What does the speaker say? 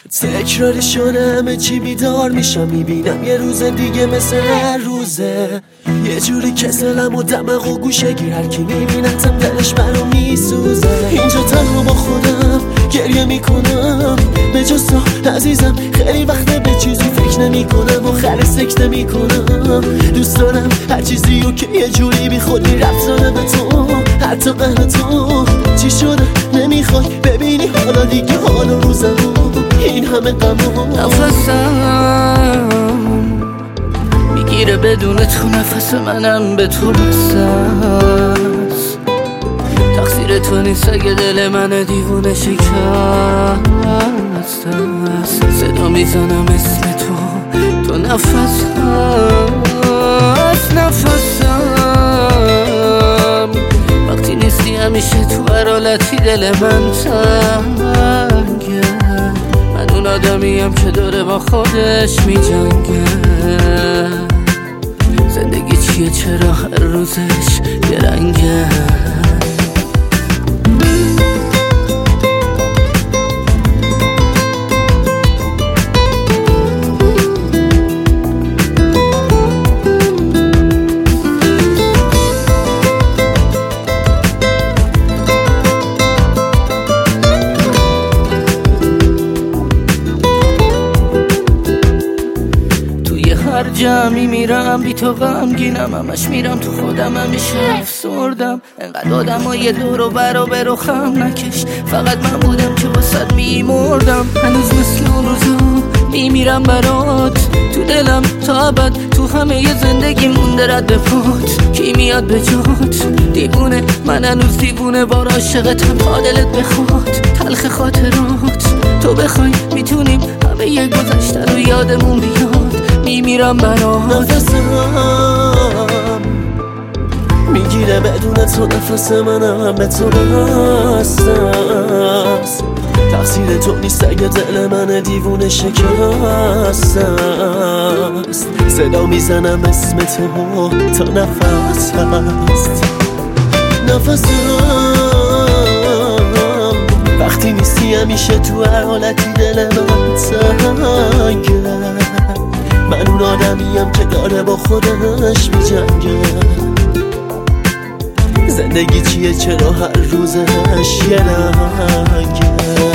تکراری شده همه چی بیدار میشم، میبینم یه روز دیگه مثل هر روزه، یه جوری کسلم و دماغ و گوشه گیر، هر کی میبینتم دلش برام میسوزه. اینجا تنها با خودم گریه میکنم، به جز تو عزیزم خیلی وقته به چیزی فکر نمیکنم، آخر سکته میکنم. دوست دارم هر چیزیو که یه جوری بی خودی ربط داره به تو، حتی قهر تو. چی شده نمیخوای ببینی حالا دیگه حال روزم، این همه غمو نفسم میگیره بدون تو، نفس منم به تو بسته است. تقصیر تو نیست اگه دل من دیوونه شکست است. صدا میزنم اسم تو نفسم وقتی نیستی همیشه تو هر حالتی دل من تنگه. من اون آدمیم که داره با خودش میجنگه. زندگی چیه چرا هر روزش یه رنگه. هر جمعی میرم بی تو غمگینم، همش میرم تو خودم همیشه افسردم. انقدر آدمای دور و بر و خم نکش، فقط من بودم که واسد میمردم. هنوز مثل اون روزا میمیرم برات، تو دلم تا ابد، تو همه ی زندگی مونده رد پات. کی میاد به جات دیوونه، من هنوز دیوونه بار عاشقتم تا دلت بخواد. تلخ خاطرات تو بخوای میتونیم همه ی گذشته رو یادمون بیاد. میمیرم برات. نفسم میگیره بدون تو، نفس منم به تو بسته است. تقصیر تو نیست اگه دل من دیوونه شکست است. صدا میزنم اسم تو تا نفس هست. نفسم وقتی نیستی همیشه تو هر حالتی دل من تنگه. من اون آدمیم که داره با خودش میجنگه. زندگی چیه چرا هر روزش یه رنگه.